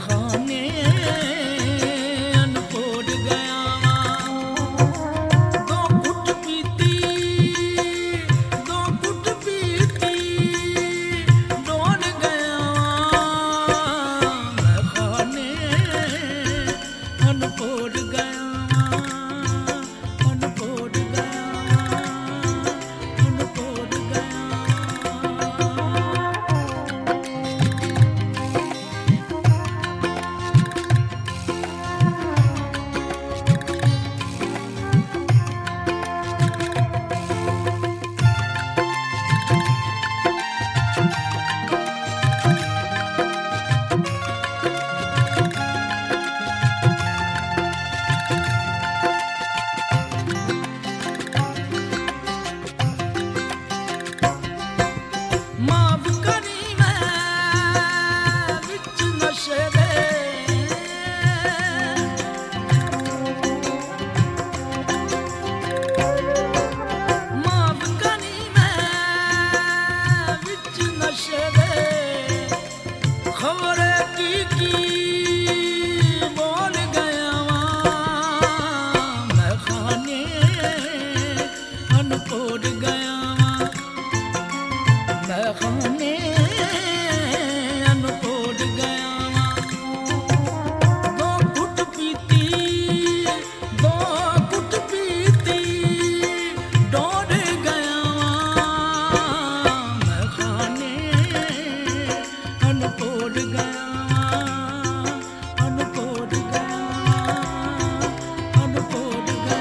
खाने अनकोट गया दो घुट पीती डोल गया मैं खाने अनकोट गया अनकोट गया अनकोट गया। माफ करी मैं विच नशे दे माफ करी मैं विच नशे दे खबर की बोल गया मैं खाने अनकोट गया मैं खाने अनकोट गया दो घुट पीती डोल गया मैं खाने अनकोट गया अनकोट गया अनकोट गया।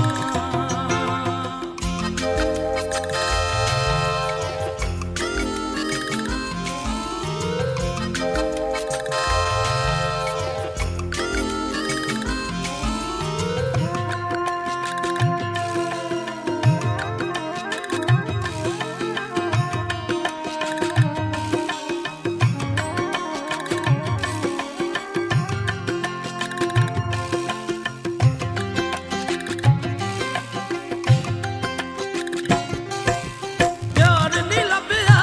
प्यार नी लभया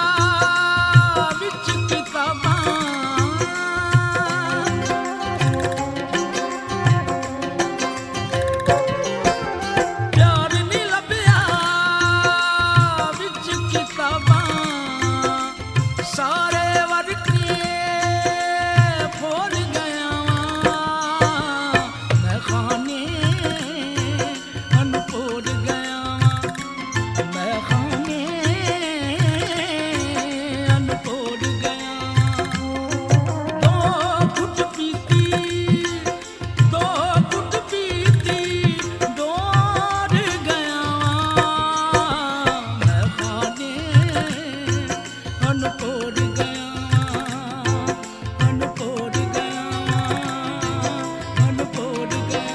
विच किताबां प्यार नी लभया विच किताबां सारे वर्के फोड़ गया मैं खाने अनकोट गया मैं खाने अनकोट गया दो घुट पीती डोल गया मैं खाने अनकोट गया अनकोट गया अनकोट गया।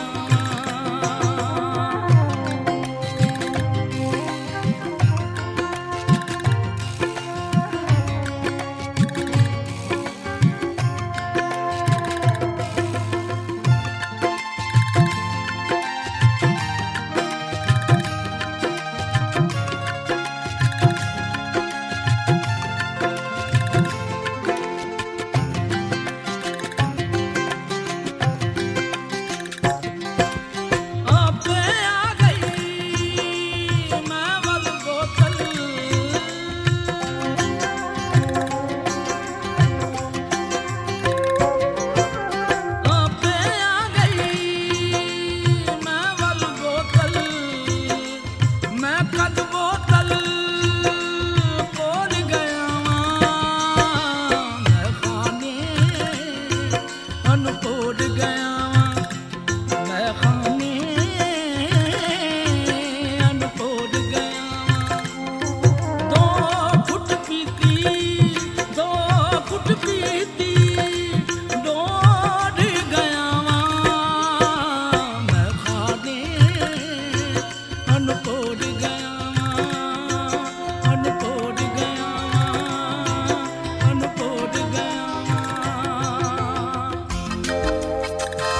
आपे आ गई मैं वल बोतल आपे आ गई मैं वल बोतल मैं कद बोतल खोल गया मैं खाने अनकोट गया मैं खाने अनकोट गया दो घुट पीती डोल गया मैं खाने अनकोट गया अनकोट गया अनकोट गया।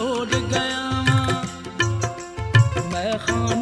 लोट गया मैं खान